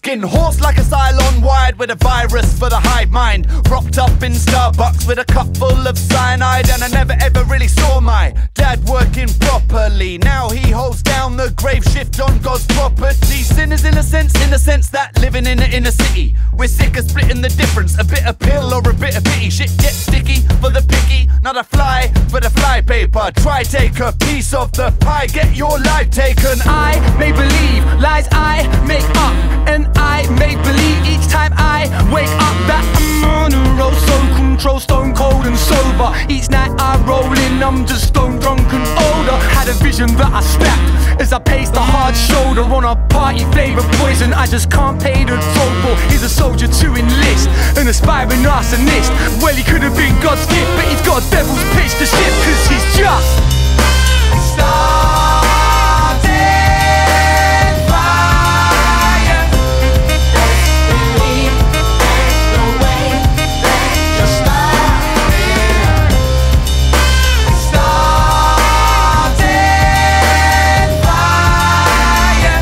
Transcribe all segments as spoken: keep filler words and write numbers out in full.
Skin horse like a Cylon, wired with a virus for the hive mind. Propped up in Starbucks with a cup full of cyanide, and I never ever really saw my dad working properly. Now he holds down the grave shift on God's property. Sinners in a sense, in the sense that living in the inner city, we're sick of splitting the difference. A bit of pill or a bit of pity. Shit gets sticky for the picky, not a fly for the fly paper. Try take a piece of the pie, get your life taken. I may believe lies I make up, and I may believe each time I wake up that I'm on a roll, so control, stone cold and sober. Each night I roll in, I'm just stone drunk and older. Had a vision that I snapped as I paced the hard shoulder on a party flavoured poison I just can't pay the toll for. He's a soldier to enlist, an aspiring arsonist. Well, he could have been God's gift, but he's got a devil's pitch to shift, cause he's just starting fire. Just believe there's no way they just started. Starting fire.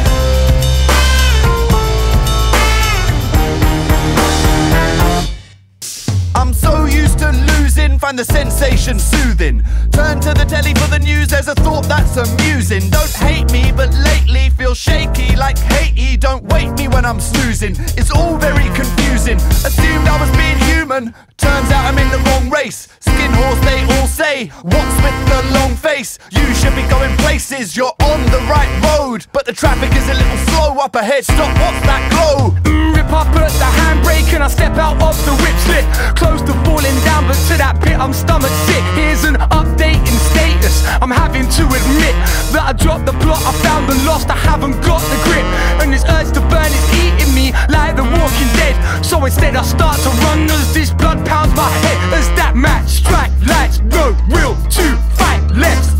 I'm so used to losing, find the sensation soothing. Turn to the telly for the news, there's a thought that's amusing. Don't hate me, but lately feel shaky like Haiti. Don't wake me when I'm snoozing, it's all very confusing. Assumed I was being human, turns out I'm in the wrong race. Skin horse they all say, what's with the long face? You should be going places, you're on the right road, but the traffic is a little slow up ahead. Stop, what's that glow? Mm, rip up at the handbrake and I step out of the whip slip. Close to falling down, but to that pit I'm stomach sick. Here's an update in status, I'm having to admit that I dropped the plot, I found the lost, I haven't got the grip. And this urge to burn is eating me like the Walking Dead. So instead I start to run as this blood pounds my head. As that match strike lights, no will to fight left.